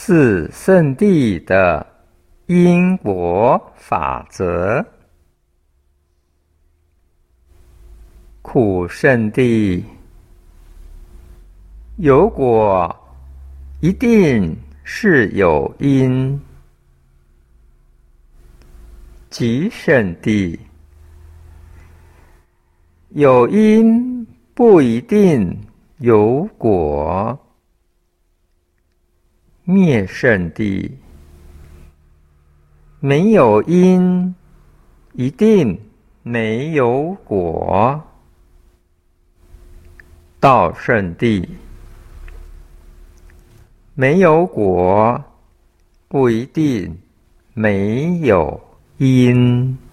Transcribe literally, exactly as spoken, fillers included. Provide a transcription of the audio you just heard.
四圣谛的因果法则。苦圣谛，有果一定是有因。集圣谛，有因不一定有果。灭圣谛，没有因一定没有果。道圣谛，没有果不一定没有因。